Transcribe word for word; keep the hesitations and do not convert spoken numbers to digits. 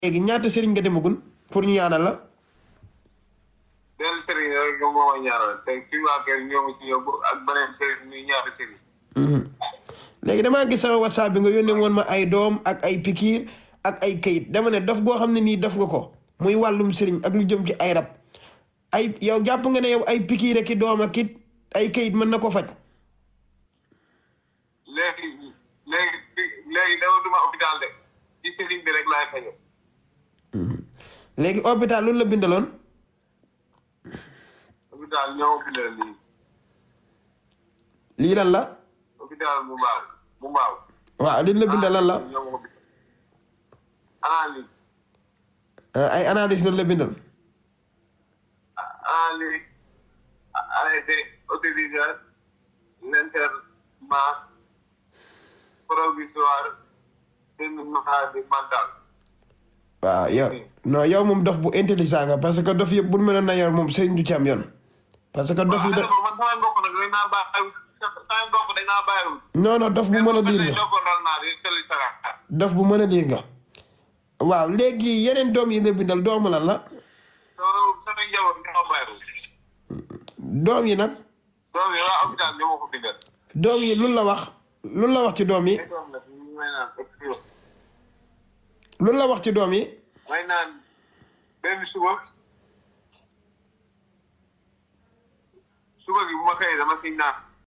léegi ñaata sëriñ nga demagul pour ñu ñaanal la. benn sëriñ rek moom moo ma ñaanal te fii waa kër ñoo ngi ci yóbbu ak beneen sëriñ ñuy ñaari sëriñ. léegi damaa gis sama whatsapp bi nga yónnee woon ma ay doom ak ay pikiir ak ay kayit dama ne dof goo xam ne nii def nga ko muy wàllum sëriñ ak lu jëm ci ay rab ay yow jàpp nga ne yow ay pikiir ak i doom ak it ay kayit mën na ko faj. léegi léegi léegi dama duma hôpital de ci sëriñ bi rek laay fajoo. léegi hôpital lu la bindaloon. hôpital ñoo bindal lii. lii lan la. hôpital bu mbaaw bu mbaaw. waaw li la bindal lan la. analyse. ay analyse lan la bindal. analyse arrêté autorisé l'internement provisoire d'une maladie mentale. waaw yow non yow moom dof bu intelligent nga parce que dof yëpp bu mel na yor moom sëriñ du ci am yoon. parce que dof yi da man sama mbokk nag dañ naa bàyyi sama mbokk dañ naa bàyyiwul. non non dof bu mën a liir nga dof bu mën a liir nga. waaw léegi yeneen doom yi nga bindal doomu lan la. sama njaboot ñoo bàyyiwul. doom yi nag. doom yi waa hôpital ñoo ma ko bindal. doom yi lu la wax lu la wax ci doom yi. lu la wax ci doom yi. may naan benn suba suba gi bu ma xëyee dama siy naan.